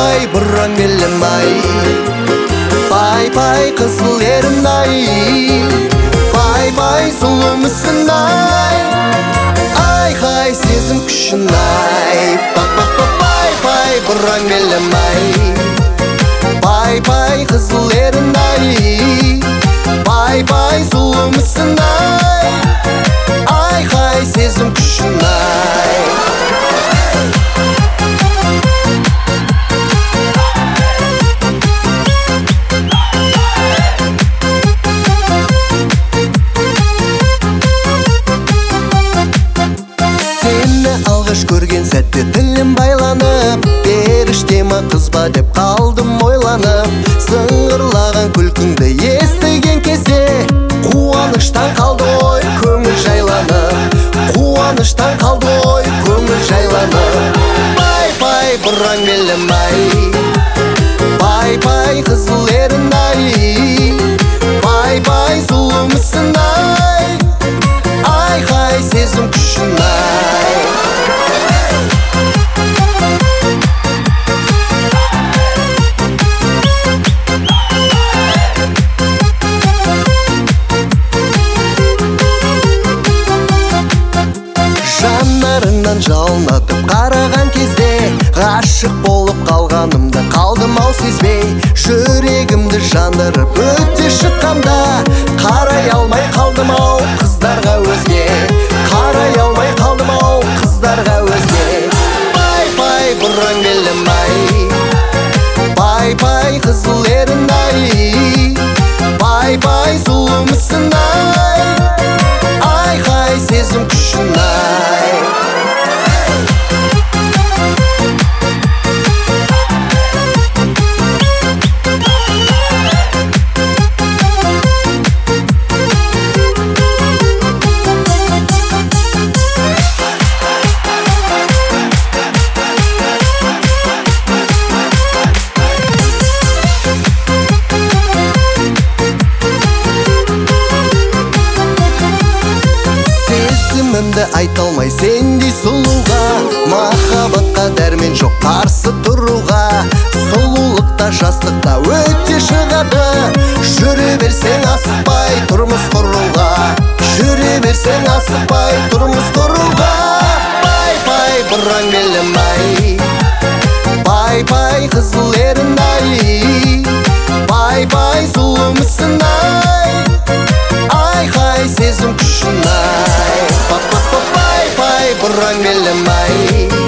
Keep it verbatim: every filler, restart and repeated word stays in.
pay burran belem ay, pay pay kızıl erin ay, pay pay zulümsün ay, ay hay sezim küşün ay, pay pay burran belem ay, pay pay kızıl erin ay, pay pay zulümsün ay, ay hay sezim küşün ay. Alғаш көрген сәтте тілім байланып, періштема қыз ба деп қалдым ойланып. Сыңғырлаған күлкіңді естіген кезде қуаныштан қалды ой көңіл жайланып, қуаныштан қалды ой көңіл жайланып. Пай пай бұран белім ай, пай пай қызыл ерін ай, пай пай зұлымсың ай, ай хай сезім күшін ай. Жанарыңнан жалын атып қараған кезде ғашық болып қалғанымды қалдым ау сезбей. Жүрегімді жандырып өте шыққанда қарай алмай қалдым ау қыздарға өзге, қарай алмай қалдым ау қыздарға өзге. Пай пай бұран белім ай, пай пай қызыл ерін ай, пай пай зұлымсың ай, ай хай сезім күшін ай. Сезімімді айта алмай сендей сұлуға, махаббатқа дәрмен жоқ қарсы тұруға. Сұлулықта жастықта өте шығады, жүре берсең асықпай тұрмыс құруға, жүре берсең асықпай тұрмыс құруға. Пай пай бұран белім ай, пай пай қызыл ерін ай, пай пай зұлымсың ай, ай хай сезім күшін ай. Пай пай бұран белім ай,